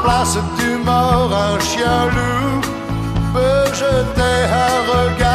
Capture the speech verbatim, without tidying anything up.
place du mort, un chien loup peut jeter un regard